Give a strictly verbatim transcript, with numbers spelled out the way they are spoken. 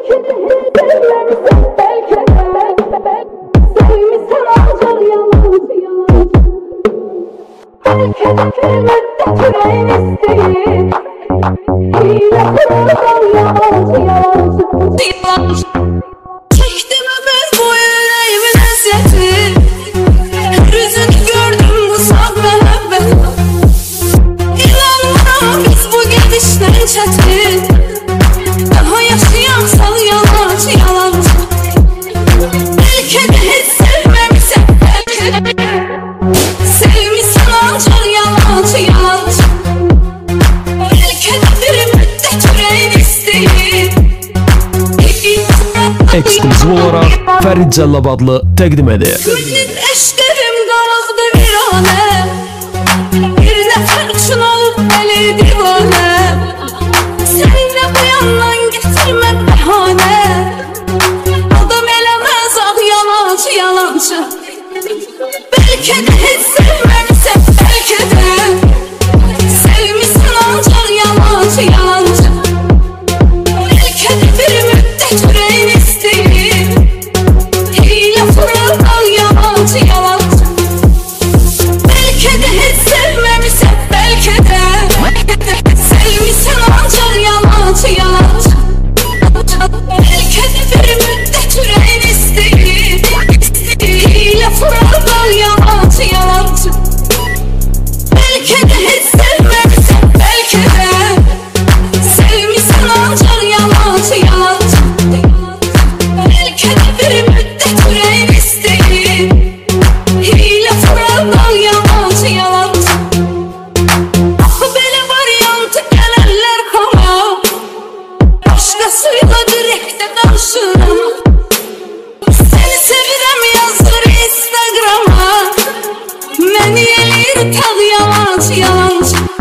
Çektim ömür boyu yüreğimin eziyeti, yüzünü gördüm bu saf müebbet. İnanmam biz bu gidişten çetin, daha yaşayansal yalancı yalancı. Belki de hiç sevmemişsen, belki de sevmişsen ancak yalancı yalancı. Belki de bir müddet yüreğin isteyir. Ekskluziv olaraq Fərid Cəllabadlı təqdim edir. Günün eşqerim qaraldı viranə, bir nəfər üçün olub əli divanə. Səninlə bu yandan getirmə bəhanə, adam eləməz ağ yalancı yalancı. Bəlkə də heç sevməlisən, bəlkə də sevmişsən ancaq yalancı yalancı. Bəlkə də bir müddət yüreğin istəyir, hiylə fırlar al yalancı yalancı. Bəlkə də heç sevməmisən, bəlkə də sevmişsən ancaq yalancı yalancı. Bəlkə də bir müddət yüreğin istəyir, hiylə fırlar al yalancı yalancı. Bəlkə də heç sevməmisən, bəlkə də sevmişsən ancaq yalancı yalancı. Bəlkə də bir müddət yüreğin istəyir, hiylə fırlar al yalancı yalancı. Axı belə variantı gələrlər xama, başqasıyla direktə danışıram. Səni sevirəm yazır Instagrama, məni eləyir tad yalancı yalancı.